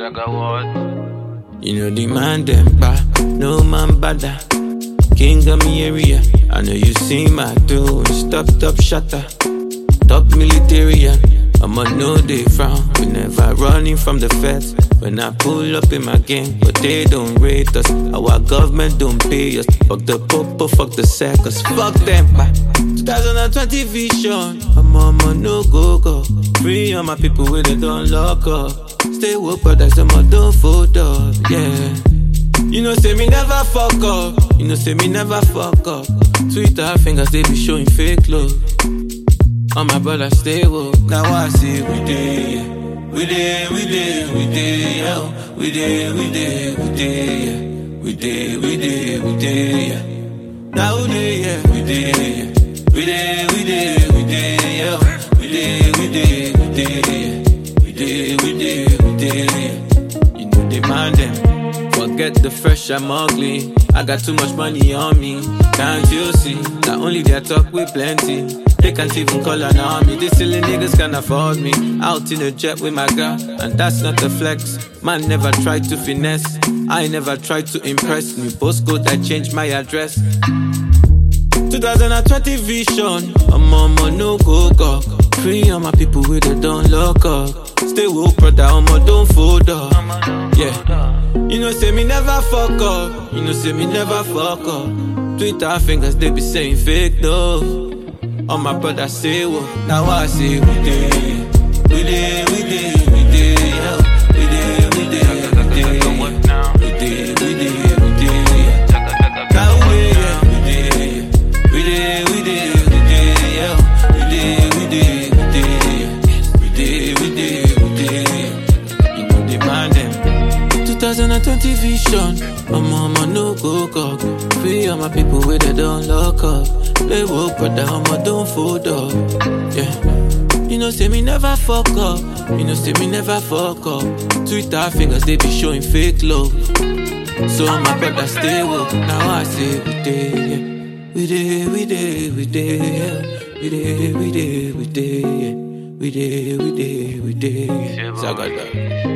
I got what? You know the man them bad, no man badder. King of me area, I know you see my doings. Top shatter, top militarian. I'm on no day frown, we never running from the feds. When I pull up in my gang, but they don't rate us. Our government don't pay us. Fuck the popo, fuck the circus, fuck them back. 2020 vision, I'm on no go. Free on my people where they don't lock up. Stay woke, but that's them don't fold up, yeah. You know say me never fuck up. You know say me never fuck up. Twitter fingers they be showing fake love. All my brothers stay woke. Now I see we dey, yeah. We dey, yeah. We dey, yeah. We dey, yeah. Now we dey, yeah. We dey, yeah. We dey, yeah. We dey, yeah. You know they mind them. Forget the fresh, I'm ugly. I got too much money on me. Can't you see? Not only they talk with plenty. They can't even call an army. These silly niggas can't afford me. Out in a jet with my girl, and that's not a flex. Man never tried to finesse. I never tried to impress. New postcode, I changed my address. 2020 vision, I'm on no go. Free on my people with they don't lock up. Stay woke, brother, I'm on don't fold up. Yeah. You know say me never fuck up. You know say me never fuck up. Twitter fingers they be saying fake love. All my brothers say what? Now I say we dey, yeah. We dey, yeah. We dey, yeah. Now we dey, yeah. We dey, yeah. You know the man them. 2020 vision, I'm on no go. Free all my people where they don't lock up. Play woke, brother, I'm don't fold up. Yeah. You know say me never fuck up. You know say me never fuck up. Twitter fingers they be showing fake love. So my brother stay woke. Now I say we dey, yeah. We dey, yeah. We dey, yeah. We dey, yeah. Zagadda.